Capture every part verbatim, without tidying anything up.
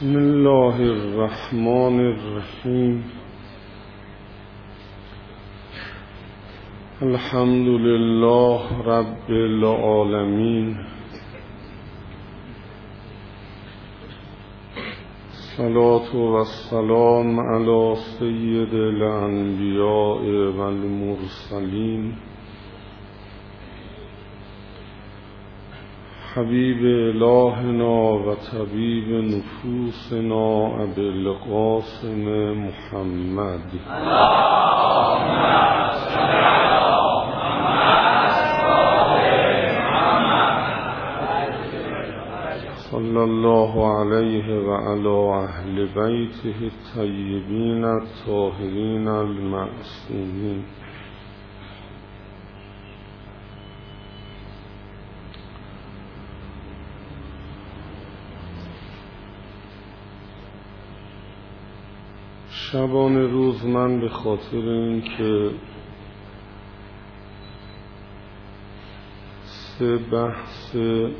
بسم الله الرحمن الرحیم. الحمد لله رب العالمین. صلاة و السلام علی سید الانبیاء و المرسلین حبیب الهنا و طبیب نفوسنا ابی القاسم محمد صلی الله علیه و علی اهل بیته الطیبین الطاهرین المعصومین. شبان روز من به خاطر این که سه بحث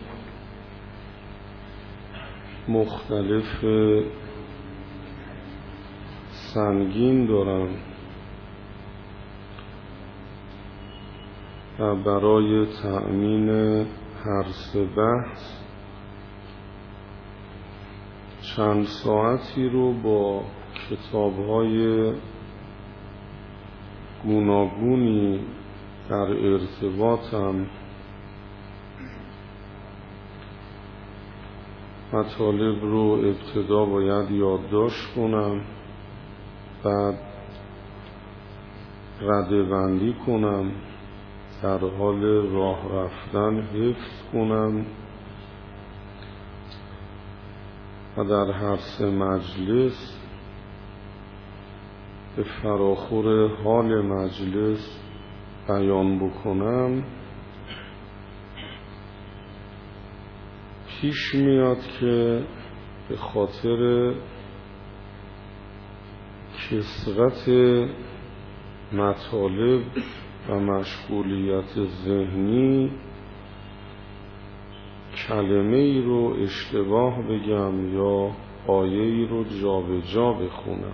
مختلف سنگین دارم و برای تأمین هر سه بحث چند ساعتی رو با کتاب‌های گوناگونی در ارتباطم مطالب رو ابتدا باید یادداشت کنم، بعد رده‌بندی کنم، در حال راه رفتن حفظ کنم و در هر سه مجلس به فراخور حال مجلس بیان بکنم. پیش میاد که به خاطر کثرت مطالب و مشغولیت ذهنی کلمه ای رو اشتباه بگم یا آیه ای رو جا به جا بخونم.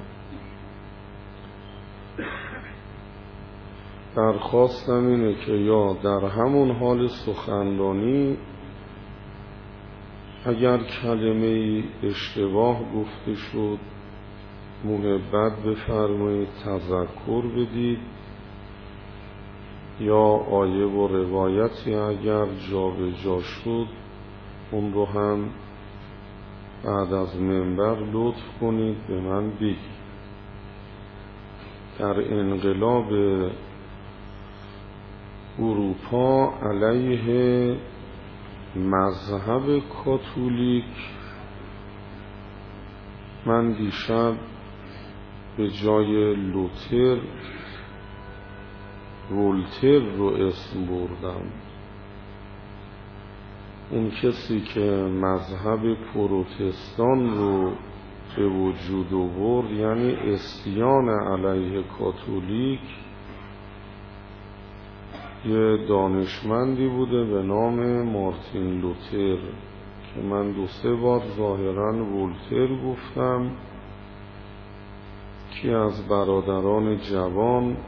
درخواستم اینه که یا در همون حال سخنرانی اگر کلمه اشتباه گفته شد محبت بفرمایید تذکر بدید، یا آیه و روایتی اگر جا به جا شد اون رو هم بعد از منبر لطف کنید به من بگید. در انقلاب اروپا علیه مذهب کاتولیک من دیشب به جای لوتر ولتر رو اسم بردم. اون کسی که مذهب پروتستان رو به وجود آورد یعنی عصیان علیه کاتولیک، یه دانشمندی بوده به نام مارتین لوتر که من دو سه بار ظاهراً ولتر گفتم که از برادران جوان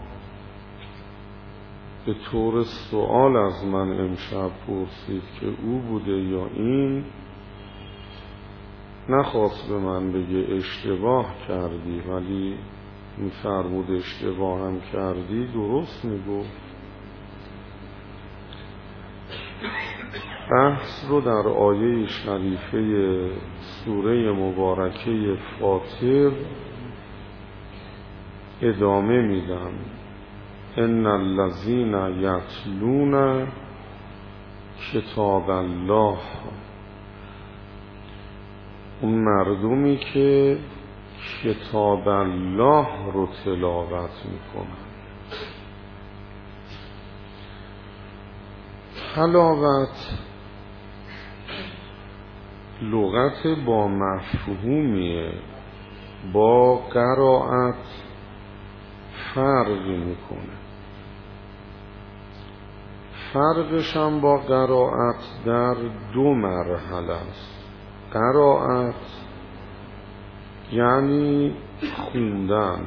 به طور سوال از من امشب پرسید که او بوده یا این. نخواست به من بگه اشتباه کردی، ولی می‌فرمود اشتباه هم کردی درست میگفت. بحث رو در آیه شریفه سوره مبارکه فاطر ادامه میدم. ان الذین یتلون کتاب الله، اون مردمی که کتاب الله رو تلاوت میکنن. تلاوت لغت با مفهومیه، با قرائت فرق میکنه. فرقش هم با قرائت در دو مرحله است. قرائت یعنی خوندن.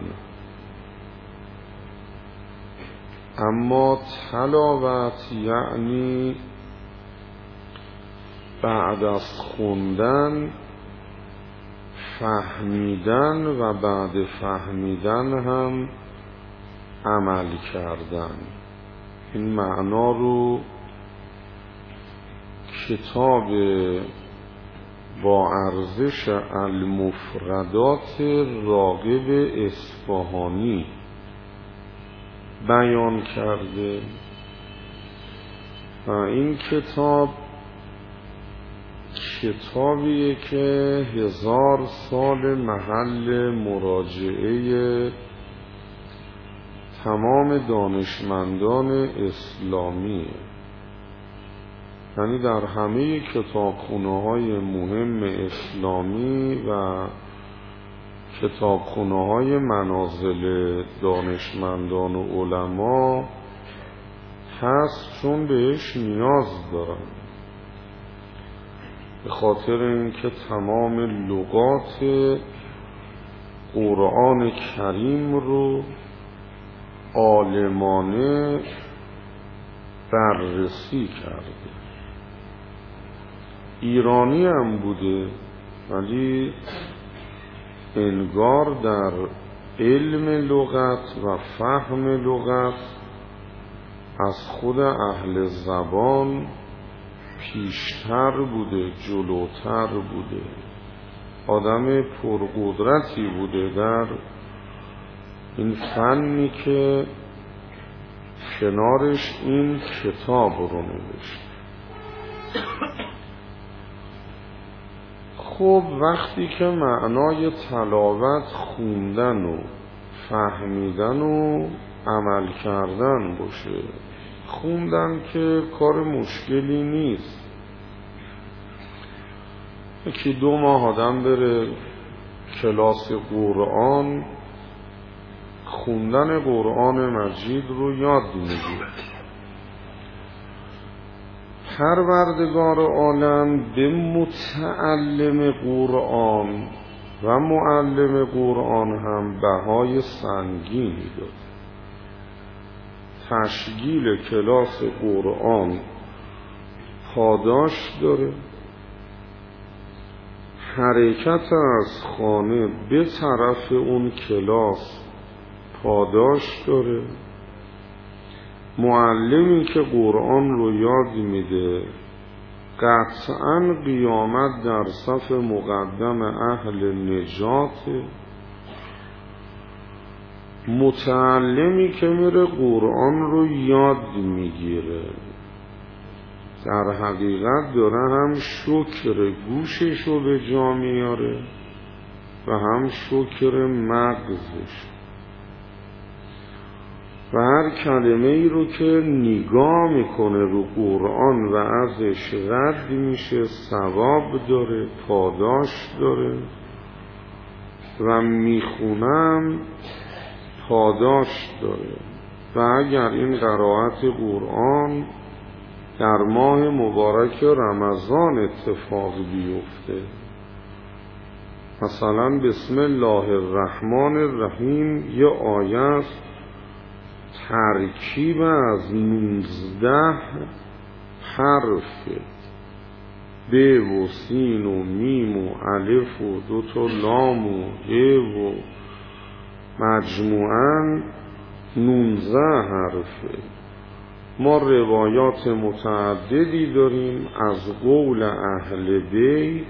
اما تلاوت یعنی بعد از خوندن فهمیدن و بعد فهمیدن هم عمل کردن. این معنا رو کتاب با ارزش المفردات راغب اصفهانی بیان کرده و این کتاب کتابیه که هزار سال محل مراجعه تمام دانشمندان اسلامیه. یعنی در همه کتابخونه‌های مهم اسلامی و کتابخونه‌های منازل دانشمندان و علما هست، چون بهش نیاز دارن، به خاطر اینکه تمام لغات قرآن کریم رو عالمانه بررسی کرده. ایرانی هم بوده ولی انگار در علم لغت و فهم لغت از خود اهل زبان پیشتر بوده، جلوتر بوده، آدم پرقدرتی بوده در این فنی که کنارش این کتاب رو نوشت. خب وقتی که معنای تلاوت خوندن و فهمیدن و عمل کردن باشه، خوندن که کار مشکلی نیست. یکی دو ماه آدم بره کلاس قرآن، خوندن قرآن مجید رو یاد میگیره. پروردگار عالم به متعلم قرآن و معلم قرآن هم بهای سنگینی داد. تشکیل کلاس قرآن پاداش داره، حرکت از خانه به طرف اون کلاس پاداش داره. معلمی که قرآن رو یاد میده قطعاً قیامت در صف مقدم اهل نجاته. متعلمی که میره قرآن رو یاد میگیره در حقیقت داره هم شکر گوشش رو به جا میاره و هم شکر مغزش. و هر کلمه ای رو که نگاه میکنه رو قرآن و ازش رد میشه ثواب داره، پاداش داره و میخونم پاداش داره. و اگر این قرائت قرآن در ماه مبارک رمضان اتفاق بیفته، مثلا بسم الله الرحمن الرحیم یه آیه ترکیب از نوزده حرف ب و سین و میم و الف و دو تا لام و ه و مجموعاً نوزده حرفه. ما روایات متعددی داریم از قول اهل بیت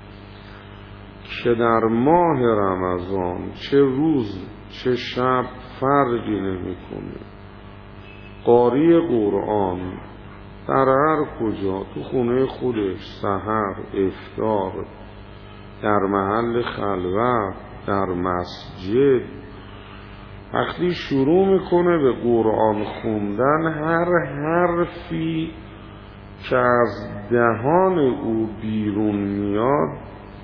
که در ماه رمضان چه روز چه شب فرقی نمی کنه، قاری قرآن در هر کجا، تو خونه خودش، سحر، افطار، در محل خلوت، در مسجد، وقتی شروع میکنه به قرآن خوندن، هر حرفی که از دهان او بیرون میاد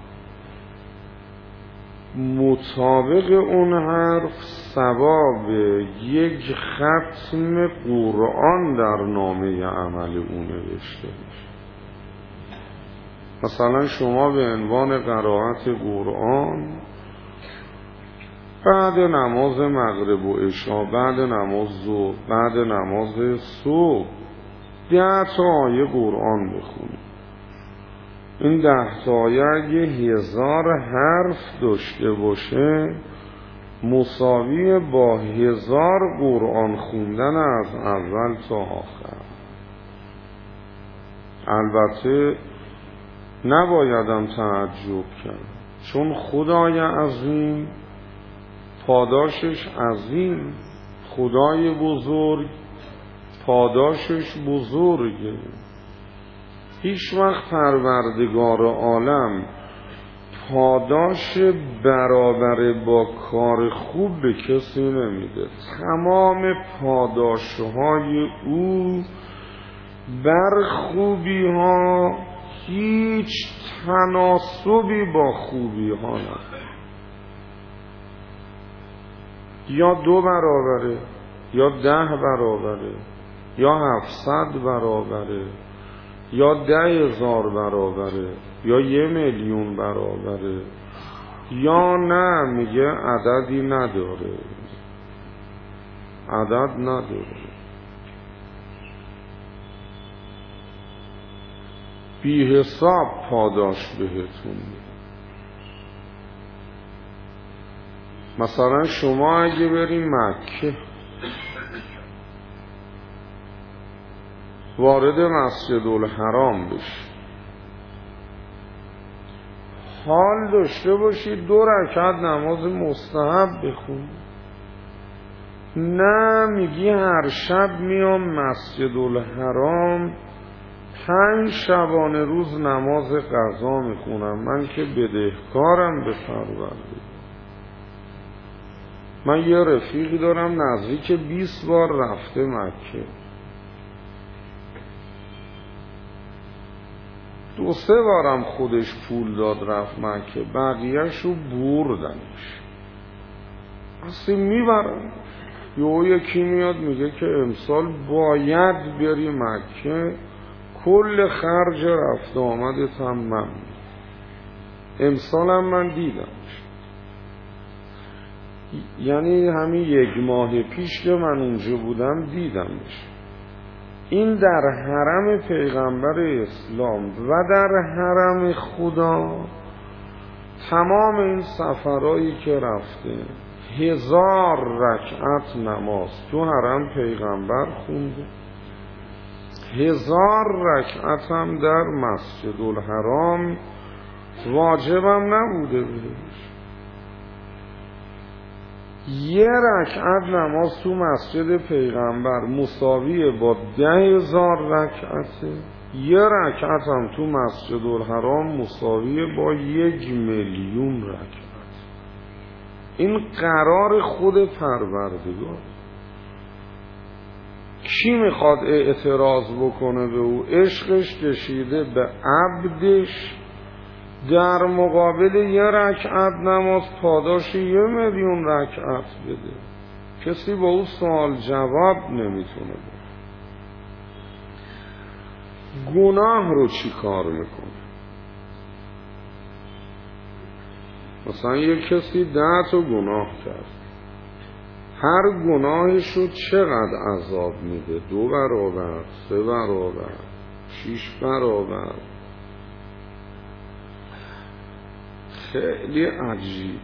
مطابق اون حرف ثواب یک ختم قرآن در نامه عمل او نوشته میشه. مثلا شما به عنوان قرائت قرآن بعد نماز مغرب و عشا، بعد نماز ظهر، بعد نماز صبح ده تا آیه قرآن بخونید. این ده تا آیه اگه هزار حرف داشته باشه مساوی با هزار قرآن خوندن از اول تا آخر. البته نبایدم تعجب کرد، چون خدای عظیم پاداشش عظیم، خدای بزرگ پاداشش بزرگه. هیچ وقت پروردگار عالم پاداش برابر با کار خوب به کسی نمیده. تمام پاداشهای او بر خوبی ها هیچ تناسبی با خوبی ها نداره. یا دو برابره، یا ده برابره، یا هفتصد برابره، یا ده هزار برابره، یا یه میلیون برابره، یا نه میگه عددی نداره، عدد نداره. بی حساب پاداش بهتون میده. مثلا شما اگه بریم مکه وارد مسجد الحرام بشید، حال داشته باشید دو رکعت نماز مستحب بخونید، نه میگی هر شب میام مسجد الحرام پنج شبانه روز نماز قضا میخونم، من که بدهکارم به پروردگار. من یه رفیقی دارم نزدیک بیست بار رفته مکه، دو سه بارم خودش پول داد رفت مکه، بقیهش رو بردنش، اصلا میبرن. یه یکی میاد میگه که امسال باید بری مکه، کل خرج رفت آمدت هم من، امسال هم من دیدمش. یعنی همین یک ماه پیش که من اونجا بودم دیدمش. این در حرم پیغمبر اسلام و در حرم خدا تمام این سفرهایی که رفته هزار رکعت نماز تو حرم پیغمبر خونده، هزار رکعت هم در مسجد الحرام واجبم نبوده بهش. یه رکعت نماز تو مسجد پیغمبر مساویه با ده هزار رکعته، یه رکعت هم تو مسجد الحرام مساویه با یک میلیون رکعت. این قرار خود پروردگار. کی میخواد اعتراض بکنه به او؟ عشقش کشیده به عبدش، در مقابل یه رکعت نماز پاداش یه میلیون رکعت بده. کسی با او سوال جواب نمیتونه بده. گناه رو چی کار میکنه؟ مثلا یه کسی ده تا گناه کرد، هر گناهش رو چقدر عذاب میده؟ دو برابر، سه برابر، شیش برابر. خیلی عجیب.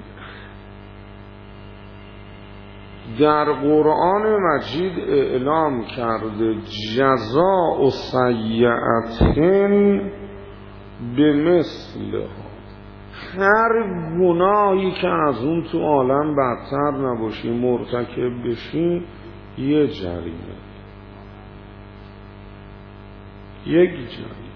در قرآن مجید اعلام کرده جزاء سیئة بمثلها، هر گناهی که از اون تو عالم بدتر نباشی مرتکب بشی یه جریمه، یک جریمه.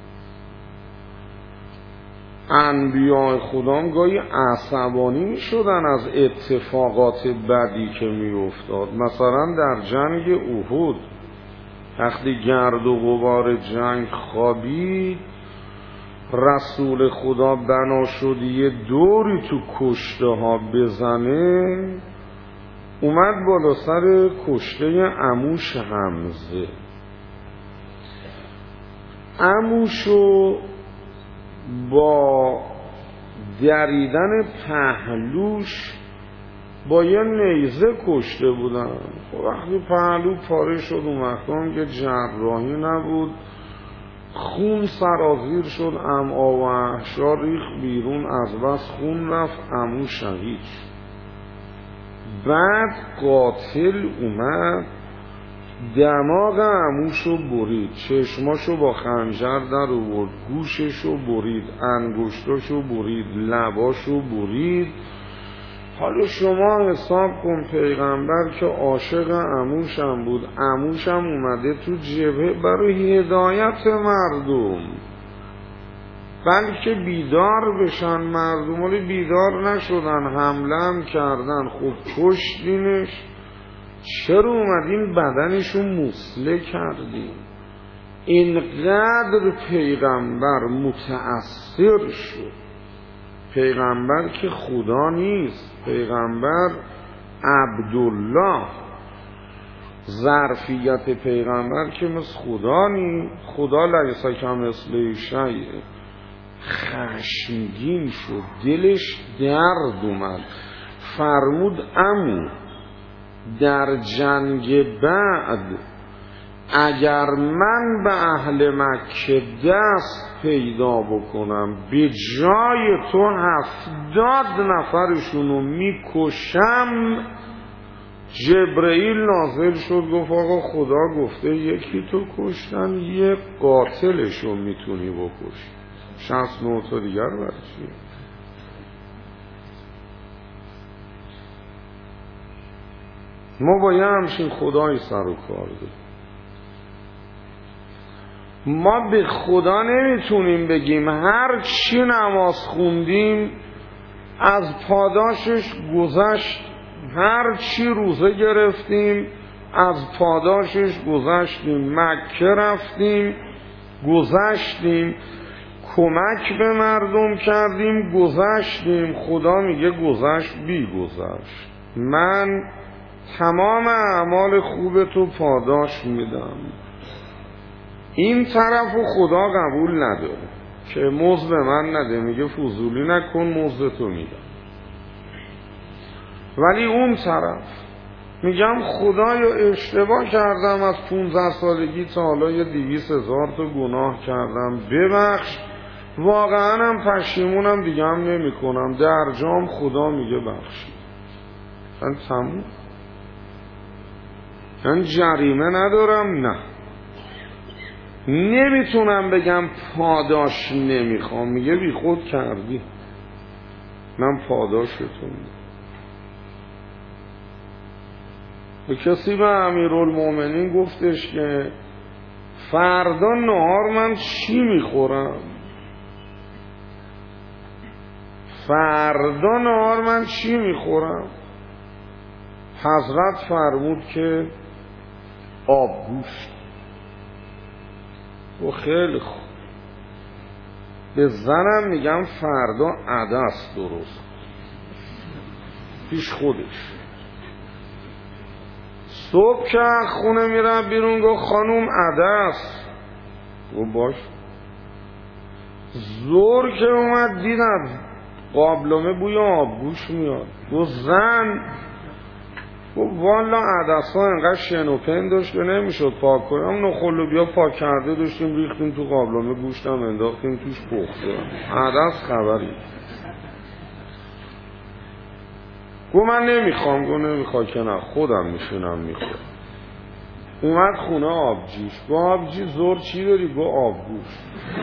انبیاء خدا گاهی عصبانی می شدن از اتفاقات بدی که می افتاد. مثلا در جنگ احد وقتی گرد و غبار جنگ خوابید، رسول خدا بنا شد یه دوری تو کشته ها بزنه، اومد بالا سر کشته عموش حمزه. عموشو با دریدن پهلوش با یه نیزه کشته بودن. وقتی پهلو پاره شد اون وقتا هم که جراحی نبود، خون سرازیر شد، امعا و احشا ریخت بیرون، از بس خون رفت، عمو شهید شد. بعد قاتل اومد دماغ عموشو برید، چشماشو با خنجر در آورد، گوششو برید، انگشتاشو برید، لباشو برید. حالا شما حساب کن پیغمبر که عاشق عموشم بود، عموشم اومده تو جبهه برای هدایت مردم، بلکه بیدار بشن مردم، ولی بیدار نشدن، حمله هم کردن. خب کشتینش، چرا اومدین بدنشو مسله کردین؟ اینقدر پیغمبر متأثر شد. پیغمبر که خدا نیست، پیغمبر عبدالله. ظرفیت پیغمبر که مثل خدا نیست، خدا لیس کمثله شیء. خشمگین شد، دلش درد اومد، فرمود عمو در جنگ بعد اگر من به اهل مکه دست پیدا بکنم به جای تو هفتاد نفرشونو میکشم. جبرئیل نازل شد گفت آقا خدا گفته یکی تو کشتن، یک قاتلشو میتونی بکشی، شصت و نه تا دیگر برچی. ما با یه همچین خدایی سر و کار داریم. ما به خدا نمیتونیم بگیم هر چی نماز خوندیم از پاداشش گذشت، هر چی روزه گرفتیم از پاداشش گذشتیم، مکه رفتیم گذشتیم، کمک به مردم کردیم گذشتیم. خدا میگه گذشت بی گذشت، من تمام اعمال خوب تو پاداش میدم. این طرفو خدا قبول نداره که مزد من نده، میگه فضولی نکن مزد تو میدم. ولی اون طرف میگم خدایا اشتباه کردم، از پونزده سالگی تا حالا یه دویست هزار تا گناه کردم، ببخش، واقعا هم پشیمونم، دیگه هم نمی کنم. در جام خدا میگه بخشید. من تموم، من جریمه ندارم، نه نمیتونم بگم پاداش نمیخوام، میگه بی خود کردی، من پاداشتون میدم. و کسی به امیرالمومنین گفتش که فردا نهار من چی میخورم؟ فردا نهار من چی میخورم؟ حضرت فرمود که آبگوشت. و خیلی خوب، به زنم میگم فردا عدس درست پیش خودش. صبح که خونه میرم بیرون گفت خانوم عدس، گفت باش. زور که اومد دیدم قابلمه بوی آبگوش میاد، گفت زن، گفت والا عدس ها انقدر شنوپن داشت که نمیشد پاک کنم، نخلو بیا پاک کرده داشتیم ریختیم تو قابلمه، گوشتم انداختیم توش پخته، عدس خبری. گفت من نمیخوام. گفت نمیخوای که نه، خودم میشونم میخورم. اومد خونه آبجیش، گفت آبجی زور چی داری؟ گفت آبگوش.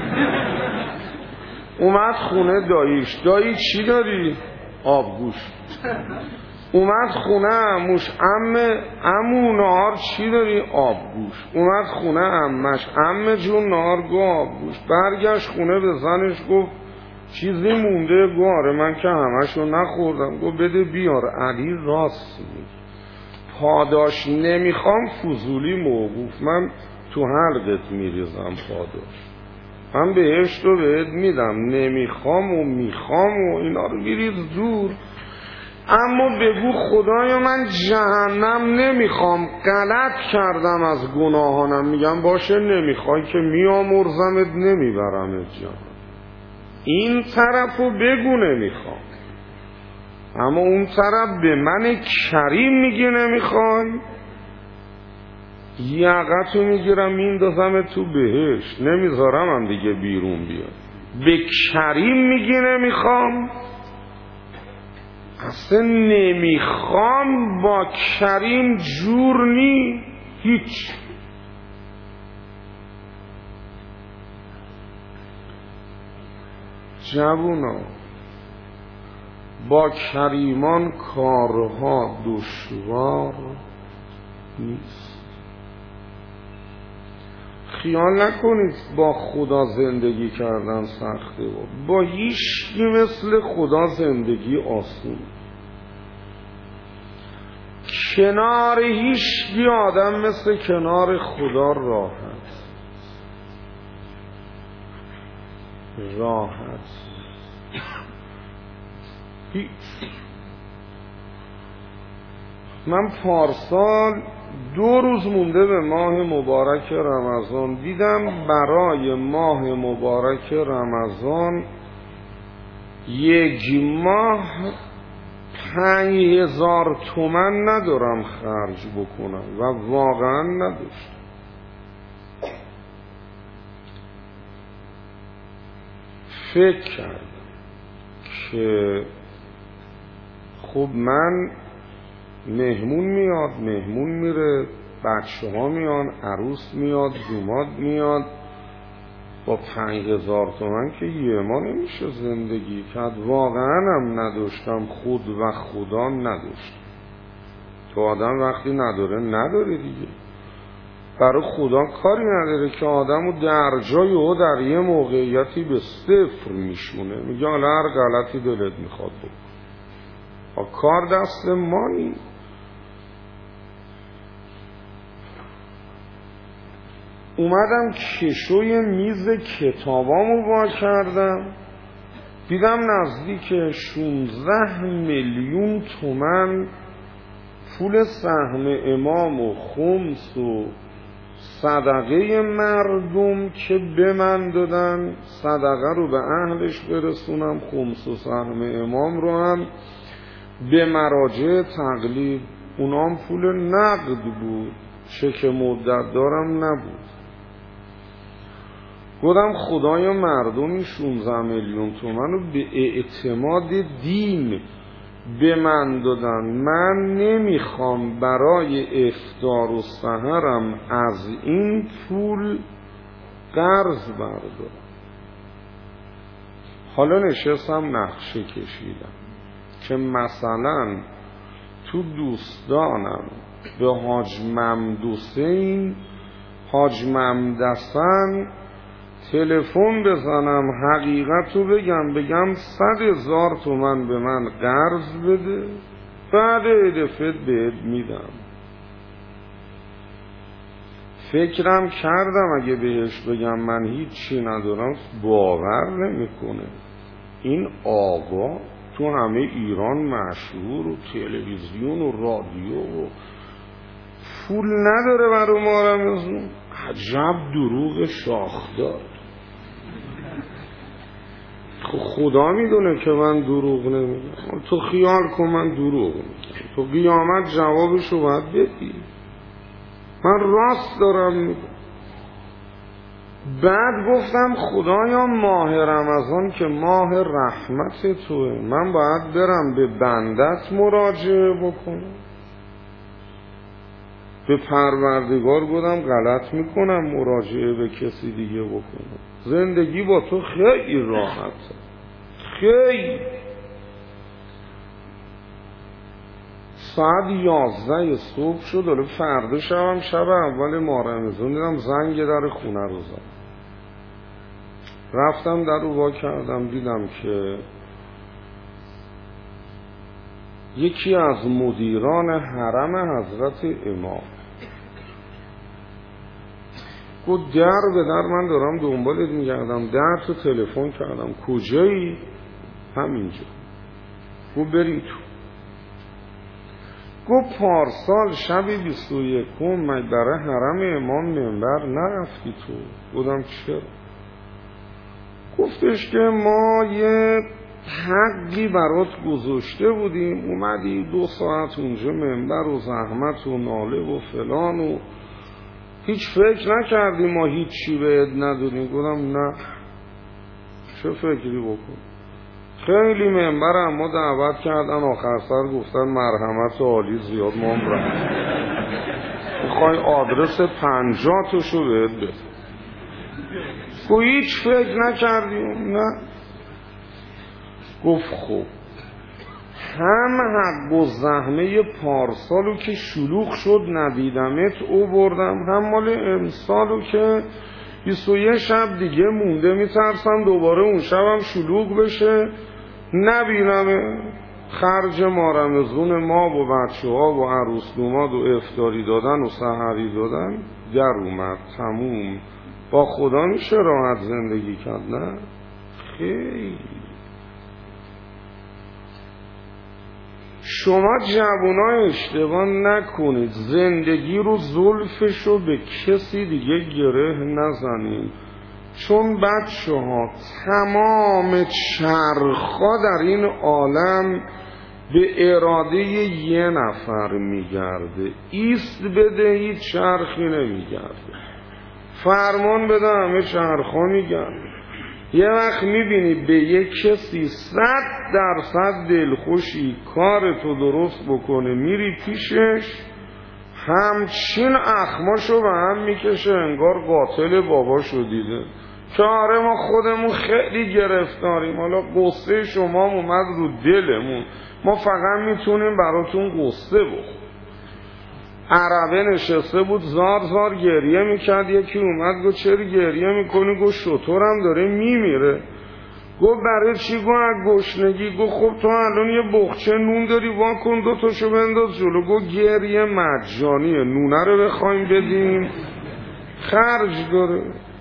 اومد خونه داییش، دایی چی داری؟ آبگوش. اومد خونه عموش، عمه عمو نهار چی داری؟ آبگوش. اومد خونه عمش، عمه جون نهار، گفت آبگوش. برگشت خونه به زنش گفت چیزی مونده؟ گفت آره من که همشو نخوردم. گفت بده بیار. علی راست میگه، پاداش نمیخوام فضولی موقوف، من تو حلقت میریزم پاداش، من بهشت رو بهت میدم، نمیخوام و میخوام و اینا رو بریز دور. اما بگو خدایا من جهنم نمیخوام، غلط کردم از گناهانم. میگم باشه نمیخوای که میامرزمت، نمیبرمت جهنم. این طرفو بگو نمیخوام. اما اون طرف به من کریم میگه نمیخوای، یقتو میگیرم میندازم تو بهش، نمیذارم هم دیگه بیرون بیاد. به کریم میگه نمیخوام، اصلا نمیخوام با کریم جور نی هیچ. جوونا با کریمان کارها دشوار نیست. خیال نکنید با خدا زندگی کردن سخته، با, با هیچ مثل خدا زندگی آسون. کنار هیچ آدم مثل کنار خدا راحت راحت هیچ. من پارسال دو روز مونده به ماه مبارک رمضان دیدم برای ماه مبارک رمضان یک ماه پنج هزار تومن ندارم خرج بکنم و واقعا نداشتم. فکر کردم که خب من مهمون میاد، مهمون میره، بچه ها میان، عروس میاد، دوماد میاد، با پنج هزار تومن که یه ما نمیشه زندگی کرد. واقعا هم نداشتم، خود و خدا نداشتم. تو آدم وقتی نداره نداره دیگه، برای خدا کاری نداره که آدمو در جای او در یه موقعیتی به صفر میشونه، میگه حالا هر غلطی دلت میخواد بکن، کار دست ما نیست. اومدم کشوی میز کتابامو وا کردم، دیدم نزدیک شانزده میلیون تومن پول سهم امام و خمس و صدقه مردم که به من دادن، صدقه رو به اهلش برسونم، خمس و سهم امام رو هم به مراجع تقلید، اونام پول نقد بود، چک مدت دارم نبود. گفتم خدایا مردمی شانزده میلیون تومن رو به اعتماد دین به من دادن، من نمیخوام برای افطار و سحرم از این پول قرض بردارم. حالا نشستم نقشه کشیدم که مثلا تو دوستانم به حاج ممدوسین، حاج ممدسن تلفن بزنم، حقیقت رو بگم، بگم صد هزار تومن به من قرض بده، بعد هدفت بهت میدم. فکرم کردم اگه بهش بگم من هیچی ندارم باور نمیکنه. این آقا تو همه ایران مشهور و تلویزیون و رادیو و پول نداره برای ما رمضان. عجب دروغ شاخدار. خدا میدونه که من دروغ نمیگم، تو خیال کن من دروغ میگم، تو قیامت جوابشو باید بدی. من راست دارم میگم. بعد گفتم خدایا ماه رمضان که ماه رحمت توه، من باید برم به بندت مراجعه بکنم. به پروردگار گفتم غلط میکنم مراجعه به کسی دیگه بکنم، زندگی با تو خیلی راحته، خیلی. ساعت یازده صبح شد، حالا فردا شبم شب اول ماه رمضان، دیدم زنگ در خونه رو زد. رفتم در رو وا کردم، دیدم که یکی از مدیران حرم حضرت امام گفت در به در من دارم دنبالت میگردم، در تو تلفن کردم، کجایی؟ همینجا. گفت بریم تو. گفت پارسال شب بیست و یکم من برای حرم امام منبر نرفتی تو؟ گفتم چرا؟ گفتش که ما یه حقی برات گذاشته بودیم، اومدی دو ساعت اونجا منبر و زحمت و ناله و فلان و هیچ فکر نکردی ما هیچ چی بهت ندونیم. گفتم نه، چه فکری بکن. خیلی منبر اما دعوت کردن، آخر سر گفتن مرحمت عالی زیاد ما هم رفت، میخوای آدرس پنجاتشو بهت بده. گفت هیچ فکر نکردیم. نه. گفت خب هم حق و زحمه پارسالو که شلوغ شد ندیدمت او بردم، هم مال امسالو که بیست و یک شب دیگه مونده میترسم دوباره اون شبم شلوغ بشه نبینم. خرج ما رمزون ما و بچه ها و عروس دوماد و افطاری دادن و سحری دادن در اومد تموم. با خدا میشه راحت زندگی کرد؟ نه خیلی. شما جوونا اشتباه نکنید، زندگی رو زلفشو به کسی دیگه گره نزنید، چون بچه ها تمام چرخا در این عالم به اراده یه نفر میگرده. ایست بده هیچ چرخی نمیگرده، فرمان بده همه چرخا میگرده. یه وقت میبینی به یک کسی صد درصد دلخوشی کارتو درست بکنه میری پیشش همچین اخماشو به هم میکشه انگار قاتل باباشو دیده که آره ما خودمون خیلی گرفتاریم، حالا قصه شما اومد رو دلمون، ما فقط میتونیم براتون قصه بخوریم. عربه نشسته بود زار زار گریه میکرد، یکی اومد گفت چرا گریه میکنی؟ گفت شطورم داره میمیره. گفت برای چی؟ گفت از گشنگی. گفت خب تو الان یه بخچه نون داری واکن دو تاشو بنداز جلو. گفت گریه مجانیه، نونه رو بخوایم بدیم خرج داره.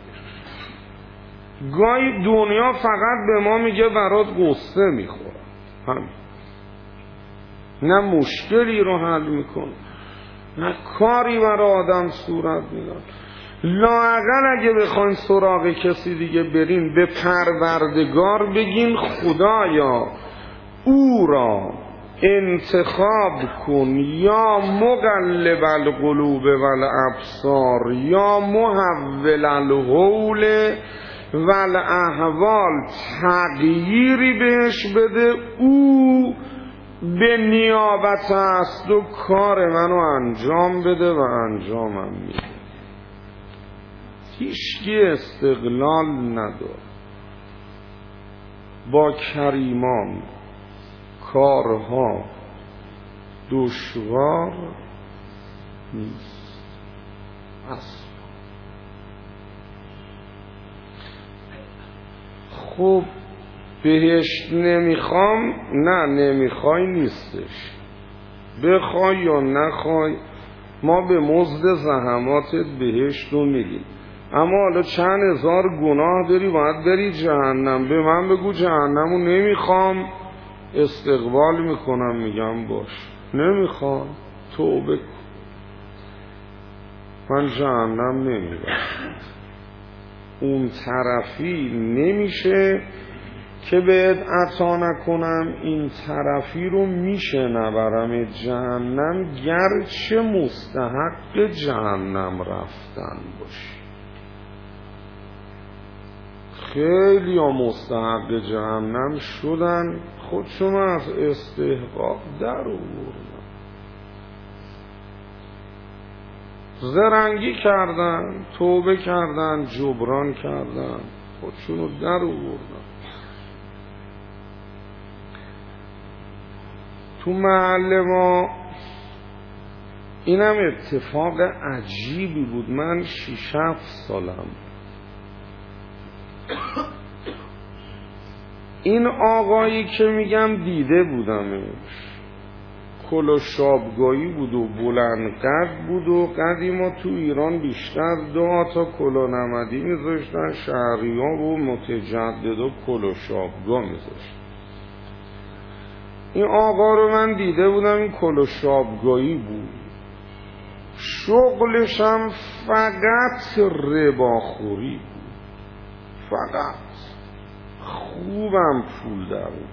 گاهی دنیا فقط به ما میگه برات قصه میخوره، همین، نه مشکلی رو حل میکنه نه کاری برای آدم صورت میدن. لااقل اگه بخواین سراغ کسی دیگه برین به پروردگار بگین خدایا او را انتخاب کن، یا مقلب القلوب والابصار یا محول الحول والاحوال، تغییری بهش بده، او به نیابت است و کار منو انجام بده و انجامم میده. هیچکی استقلال نداره. با کریمان کارها دشوار نیست اصلا. خب بهشت نمیخوام، نه نمیخوای نیستش، بخوای یا نخوای ما به مزد زحماتت بهشت رو میدیم. اما حالا چند هزار گناه داری باید بری جهنم، به من بگو جهنم رو نمیخوام، استقبال میکنم، میگم باش. نمیخوام، توبه کن، من جهنم نمیرم. اون طرفی نمیشه که بهت عطا نکنم، این طرفی رو میشه نبرم جهنم گرچه مستحق جهنم رفتن باشی. خیلی ها مستحق جهنم شدن، خودشون از استحقاق در آوردن، زرنگی کردن، توبه کردن، جبران کردن، خودشون رو در آوردن. تو محل ما اینم اتفاق عجیبی بود. من شیش هفت سالم این آقایی که میگم دیده بودمش، کلاه شابگاهی بود و بلند قد بود و قدیما تو ایران بیشتر دو تا کلاه نمدی میذاشتن، شهریان و متجدد و کلاه شابگاه میذاشتن. این آقا رو من دیده بودم، این کلاه شابگاهی بود، شغلش هم فقط رباخوری بود، فقط خوبم پول در بود.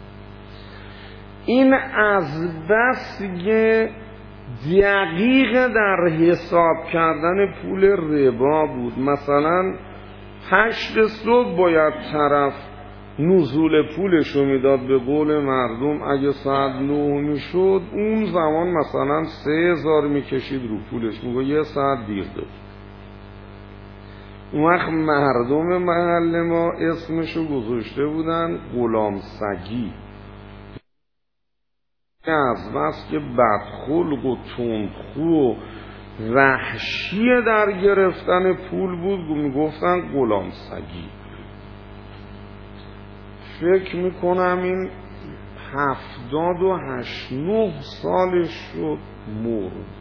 این از بس یه دقیق در حساب کردن پول ربا بود. مثلا هشت صبح باید طرف نزول پولشو میداد به قول مردم، اگه ساعت نه میشد اون زمان مثلا سه هزار میکشید رو پولش، میگه یه ساعت دیر داد. اون وقت مردم محل ما اسمشو گذاشته بودن غلام سگی. از بس که بدخلق و تندخو و وحشی در گرفتن پول بود میگفتن غلام سگی. فکر میکنم این هفتاد و هشت نه سالش شد مرد.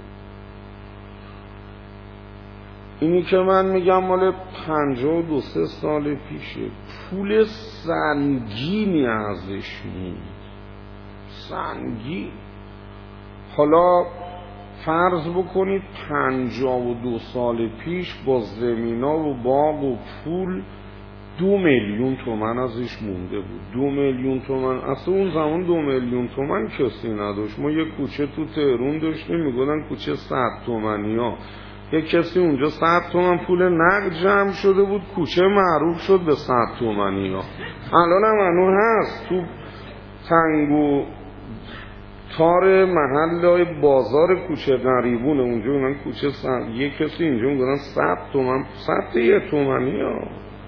اینی که من میگم مال پنجاه و دو سه سال پیشه. پول سنگینی ازش موند، سنگین. حالا فرض بکنید پنجاه و دو سال پیش با زمینا و باغ و پول دو میلیون تومن ازش مونده بود. دو میلیون تومن، اصلا اون زمان دو میلیون تومن کسی نداشت. ما یه کوچه تو تهرون داشتیم میگفتن کوچه صد تومنی ها. یه کسی اونجا صد تومن پول نقد جمع شده بود، کوچه معروف شد به صد تومنی ها. الان هم هنوز هست تو تنگ و تار محل بازار کوچه غریبون اونجا اونن کوچه صد. یه کسی اینجا میگفتن صد تومن، صد یه تومنی ها.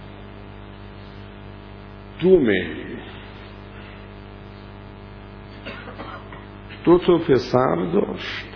دو میلیون. دو تا پسر داشت.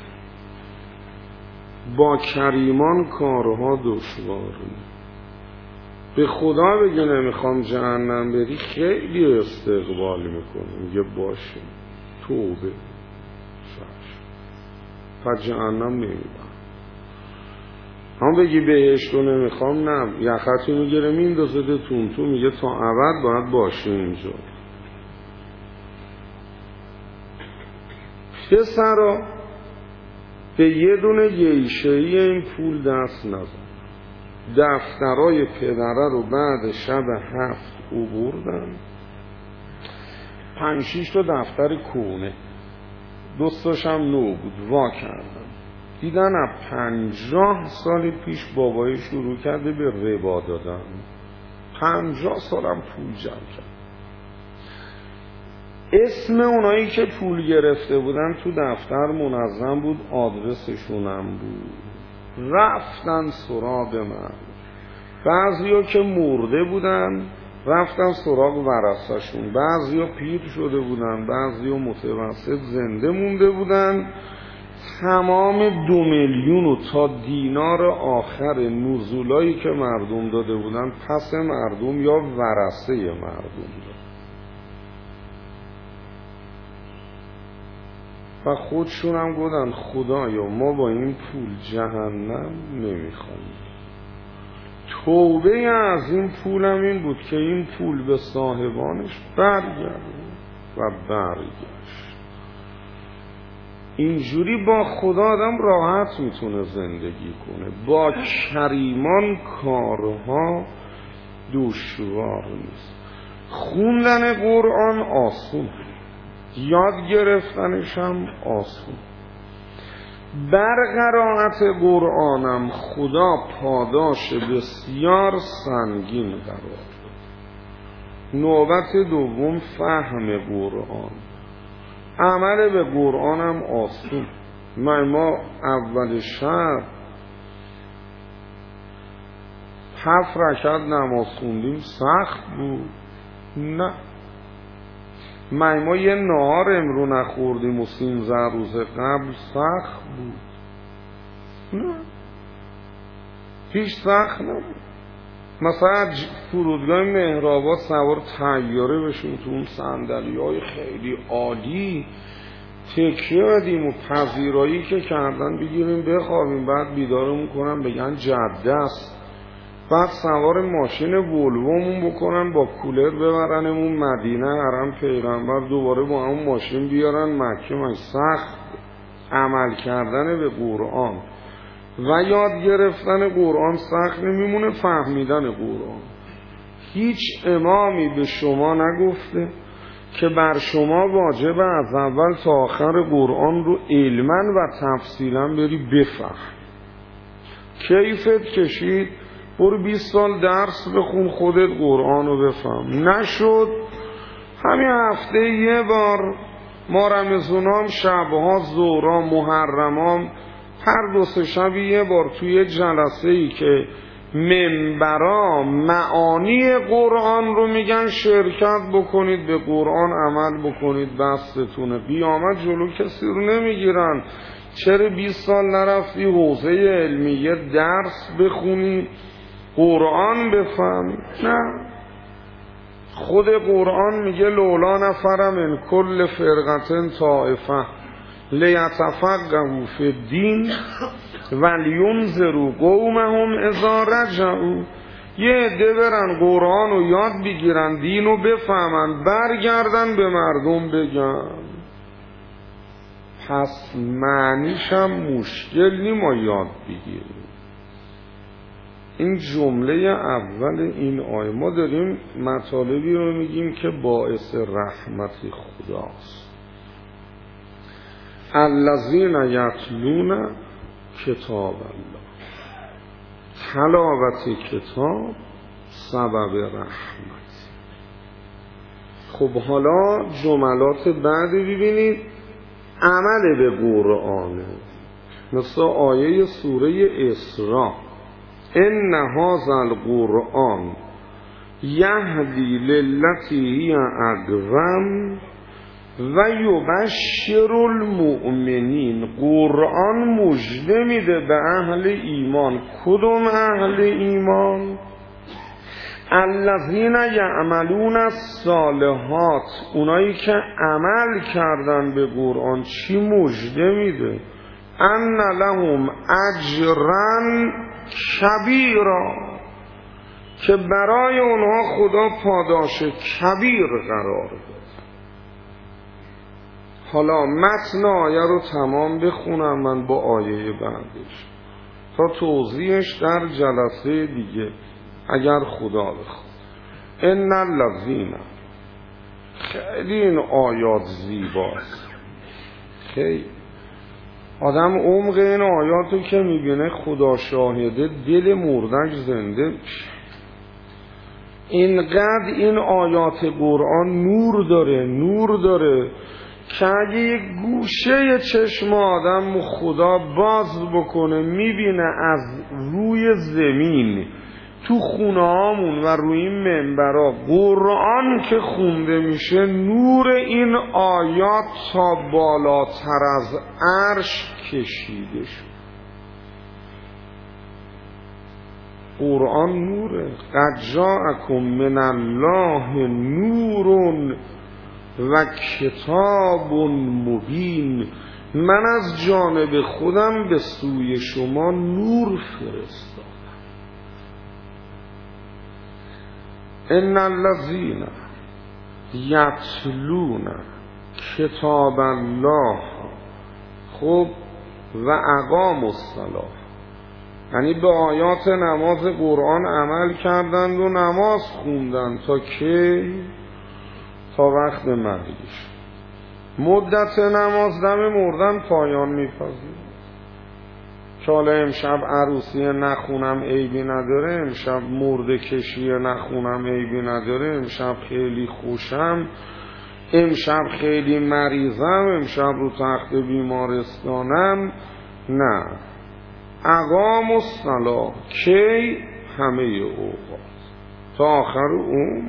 با کریمان کارها دشوار. به خدا بگه نمیخوام جهنم بری، خیلی استقبال میکنه، میگه باشه توبه شش پس جهنم نمیبرم. هم بگی بهشت رو نمیخوام، نه، یختی میگیره میندازه تون تو، میگه تا ابد باید باشه اینجا. پسرا به یه دونه گیشه‌ای این پول دست نزن. دفترای پدره رو بعد شب هفت او بردن، پنج شیش تا دفتر کونه، دوستاش هم نو بود، وا کردن. دیدن از پنجاه سال پیش بابایی شروع کرده به ربا دادن. پنجاه سالم پول جمع کرد. اسم اونایی که پول گرفته بودن تو دفتر منظم بود، آدرسشون هم بود. رفتن سراغ من. بعضیا که مرده بودن رفتن سراغ ورثه‌شون، بعضیا پیر شده بودن، بعضیا متوسط زنده مونده بودن. تمام دو میلیون و تا دینار آخر نزولایی که مردم داده بودن پس مردم یا ورثه مردم داد و خودشون هم گفتن خدایا ما با این پول جهنم نمیخوایم. توبه از این پولم این بود که این پول به صاحبانش برگرده و برگشت. اینجوری با خدا آدم راحت میتونه زندگی کنه. با کریمان کارها دشوار نیست. خوندن قرآن آسون، یاد گرفتنش هم آسون. بر قرائت قرآنم خدا پاداش بسیار سنگین قرار داد. نوبت دوم فهم قرآن، عمل به قرآنم آسون. من ما اول شب هفت رکعت نماز خوندیم، سخت بود؟ نه. من ما یه نهار امرو نخوردیم و سیزده روز قبل، سخت بود؟ نه، هیچ سخت نبود. مثلا فرودگاه مهرآباد سوار طیاره بشیم تو اون صندلی های خیلی عالی، تکیه بدیم و پذیرایی که کردن بگیریم بخوابیم، بعد بیدارمون کنن بگن جده است، بعد سوار ماشین ولومون بکنن با کولر ببرنمون مدینه حرم پیغمبر، دوباره با همون ماشین بیارن مکه. من سخت عمل کردن به قرآن و یاد گرفتن قرآن سخت نمیمونه، فهمیدن قرآن هیچ امامی به شما نگفته که بر شما واجب از اول تا آخر قرآن رو علما و تفصیلا بری بفهم. کیفت کشید برو بیست سال درس بخون خودت قرآن رو بفهم. نشد همین هفته یه بار ما رمضانام شبها زورا محرمام هر دو سه شب یه بار توی جلسه ای که منبرا معانی قرآن رو میگن شرکت بکنید، به قرآن عمل بکنید، بستتونه. قیامت جلو کسی رو نمیگیرن. چرا بیست سال نرفتی حوزه علمیه درس بخونی قرآن بفهم؟ نه، خود قرآن میگه لولا نفر من کل فرقة طائفه لیتفقهوا فی الدین ولینذروا قومهم اذا رجعوا. یه عده برن قرآن رو یاد بگیرن، دین رو بفهمن، برگردن به مردم بگن. پس معنیش هم مشکل نی ما یاد بگیریم. این جمله اول این آیه ما داریم مطالبی رو میگیم که باعث رحمت خداست. الذین یتلون کتاب الله، تلاوت کتاب سبب رحمت. خب حالا جملات بعدی ببینید، عمل به قرآن، مثل آیه سوره اسراء ان هذا القرآن یهدی للتی هی اقوم و یبشر المؤمنین. قرآن مژده میده به اهل ایمان. کدوم اهل ایمان؟ الذین یعملون الصالحات، اونایی که عمل کردن به قرآن. چی مژده میده؟ ان لهم اجرا کبیرا، که برای اونها خدا پاداش کبیر قرار داد. حالا متن آیه رو تمام بخونم من با آیه بعدش تا توضیحش در جلسه دیگه اگر خدا بخواد. ان الذین، خیلی این آیات زیباست. خیلی آدم عمق این آیاتو که میبینه خدا شاهده دل مردک زنده میشه. اینقدر این آیات قرآن نور داره نور داره که اگه یک گوشه چشم آدم خدا باز بکنه میبینه از روی زمین تو خونه هامون و روی این منبرا قرآن که خونده میشه، نور این آیات تا بالاتر از عرش کشیده شد. قرآن نوره. قد جاءکم من الله نور و کتاب مبین. من از جانب خودم به سوی شما نور فرستادم. ان الذین یتلون کتاب الله، خب و اقاموا الصلاة، یعنی به آیات نماز قرآن عمل کردند و نماز خوندند تا که تا وقت مرگش. مدت نماز دم مردن پایان میپذیرد. که حالا امشب عروسی نخونم عیبی نداره، امشب مرده کشی نخونم عیبی نداره، امشب خیلی خوشم، امشب خیلی مریضم، امشب رو تخت بیمارستانم. نه، اقام الصلاة کی؟ همه اوقات تا آخر عمر.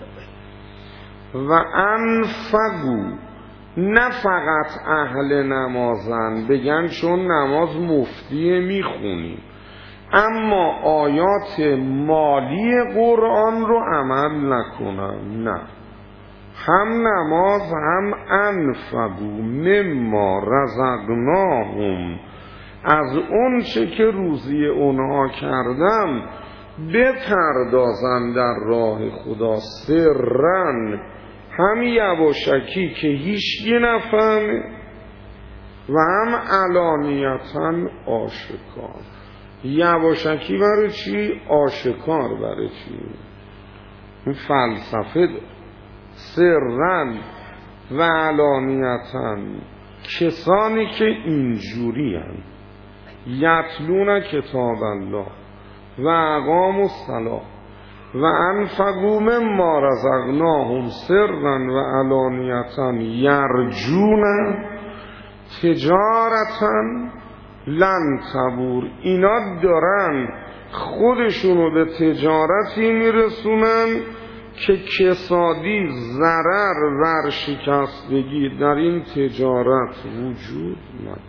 و انفقوا، نه فقط اهل نمازن بگن چون نماز مفتی میخونیم، اما آیات مالی قرآن رو عمل نکنن. نه، هم نماز هم انفقوا مما رزقناهم، از اون چه که روزی اونها کردم بپردازن در راه خدا، سرن، هم یواشکی که هیچی نفهمه و هم علانیتاً آشکار. یواشکی برای چی؟ آشکار برای چی؟ این فلسفه داره. سرن و علانیتن، کسانی که اینجوری هن یتلون کتاب الله و اقاموا الصلاة و انفقوا مما رزقناهم سرا و علانیتن یرجون تجارتا لن تبور، اینا دارن خودشونو به تجارتی میرسونن که کسادی، ضرر، ورشکستگی در این تجارت وجود نداره.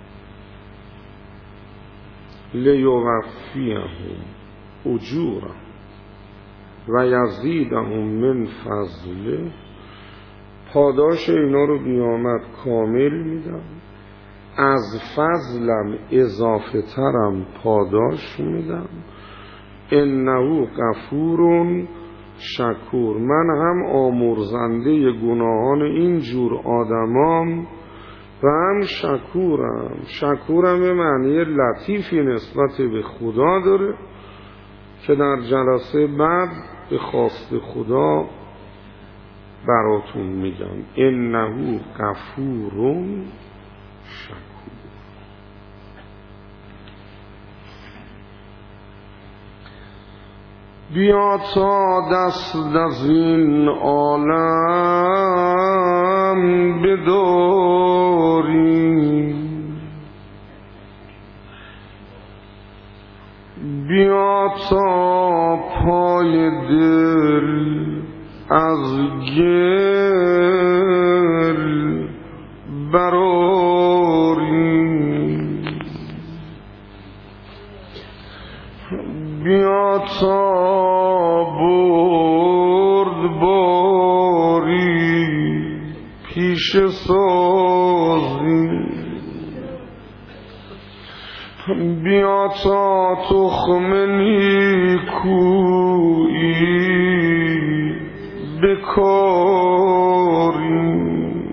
لیوفیهم اجورهم و یزیدهم من فضله، پاداش اینا رو قیامت کامل میدم، از فضلم اضافه ترم پاداش میدم. انه غفور شکور، من هم آمرزنده گناهان این جور آدمام و هم شکورم. شکورم به معنی لطیفی نسبت به خدا داره که در جلسه بعد به خواست خدا براتون میگم. انه غفور شکور. بیا تا دست از این عالم بداریم، بیا تا پای دل از گل براریم، بیا تا برد باری پیش سازیم، بیا تا تخم نیکویی بکاریم،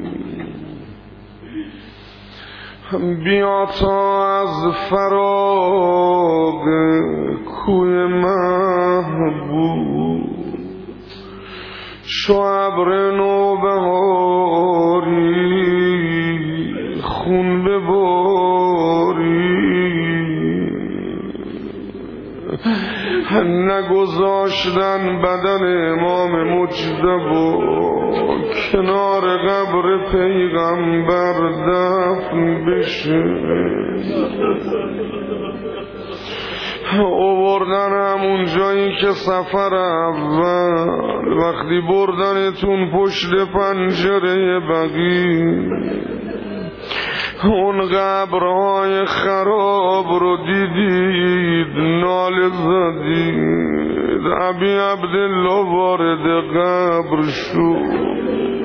بیا تا از فراق کوی محبوب شو ابر نوبهاری خون بباری، نگذاشتن بدن امام مجتبی کنار قبر پیغمبر دفن بشه، آوردن همون جایی که سفر اول وقتی بردنتون پشت پنجره بقیع، اون قبرهای خراب رو دیدید، ناله زدید، ابی عبدالله وارد قبر شد،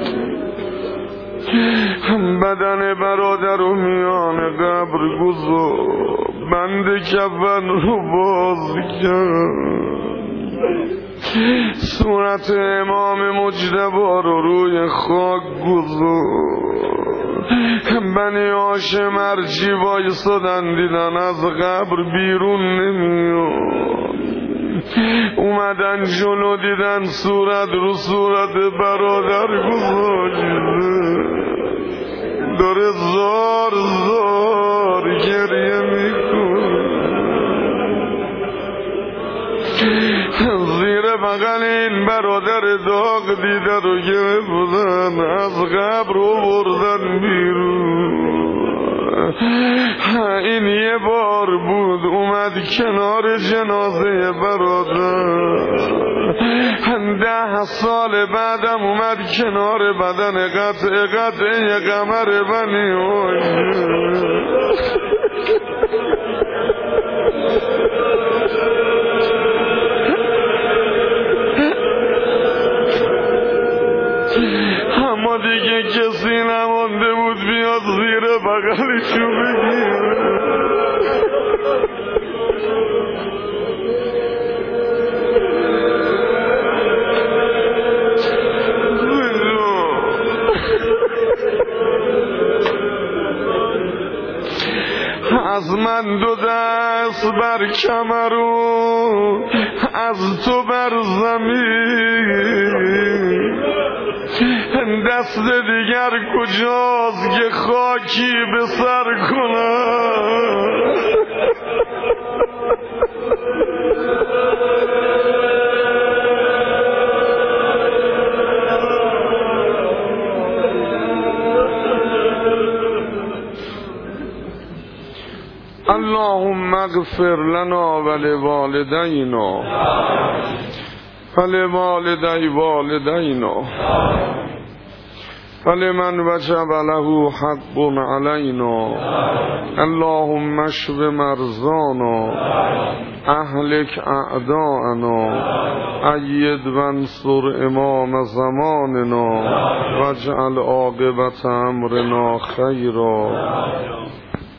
بدن برادر رو میان قبر گذار، بند کفن رو باز کرد، صورت امام مجتبی رو روی خاک گذار، بنی هاشم هرچی وایسادن دیدن از قبر بیرون نمیاد، اومدن جلو دیدن صورت رو صورت برادر گذاشته، داره زار زار گریه میکنه، زیر بغل این برادر داغ دیده رو گرفتن، از قبر رو بردن بیرون. این یه بار بود اومد کنار جنازه برادر، ده سال بعدم اومد کنار بدن قطع قطع قمر بنی اما دیگه کسی نمانده بود بیاد زیر بغلشو بگیره. از من دو دست بر کمر و از تو بر زمین، دست دیگر کجاست که خاکی به سر کنم. اللهم اغفر لنا ولوالدینا ولوالدی والدینا ولمن وجب له حق علینا. اللهم اشف مرضانا اهلک اعداءنا اید وانصر امام زماننا واجعل عاقبت امرنا خیرا.